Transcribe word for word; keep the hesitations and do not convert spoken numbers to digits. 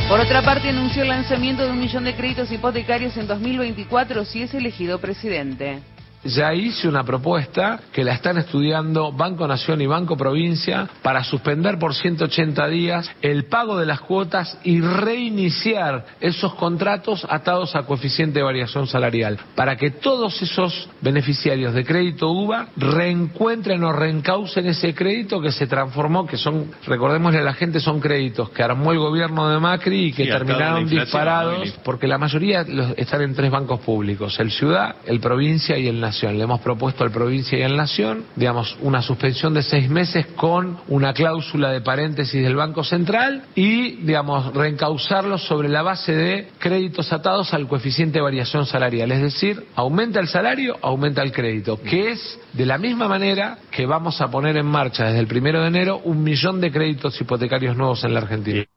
Por otra parte, anunció el lanzamiento de un millón de créditos hipotecarios en dos mil veinticuatro si es elegido presidente. Ya hice una propuesta que la están estudiando Banco Nación y Banco Provincia para suspender por ciento ochenta días el pago de las cuotas y reiniciar esos contratos atados a coeficiente de variación salarial, para que todos esos beneficiarios de crédito U V A reencuentren o reencaucen ese crédito que se transformó, que son, recordémosle a la gente, son créditos que armó el gobierno de Macri y que sí, terminaron disparados, porque la mayoría están en tres bancos públicos, el Ciudad, el Provincia y el Nación. Le hemos propuesto al Provincia y al Nación, digamos, una suspensión de seis meses con una cláusula de paréntesis del Banco Central y, digamos, reencauzarlos sobre la base de créditos atados al coeficiente de variación salarial. Es decir, aumenta el salario, aumenta el crédito, que es de la misma manera que vamos a poner en marcha desde el primero de enero un millón de créditos hipotecarios nuevos en la Argentina.